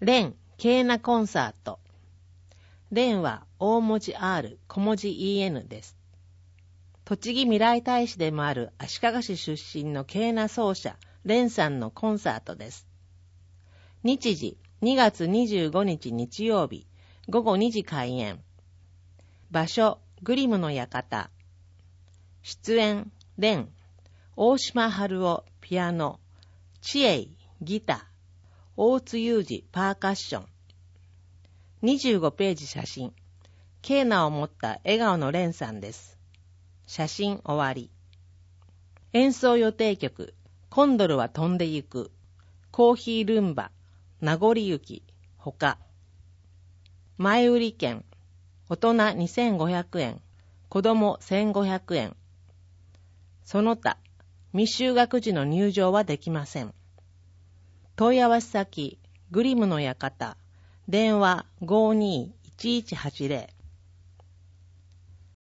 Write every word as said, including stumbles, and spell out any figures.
連ケーナコンサート。連は大文字 R 小文字 イーエヌ です。栃木未来大使でもある足利市出身のケーナ奏者連さんのコンサートです。日時にがつにじゅうごにち日曜日ごごにじ開演。場所グリムの館。出演連、大島春夫ピアノ、知恵ギター、大津裕二パーカッション。にじゅうごページ写真。ケーナを持った笑顔の連さんです。写真終わり。演奏予定曲、コンドルは飛んでゆく、コーヒールンバ、名残雪、ほか。前売り券、大人にせんごひゃくえん、子供せんごひゃくえん。その他、未就学時の入場はできません。問い合わせ先、グリムの館、電話 ごーにーいちいちはちゼロ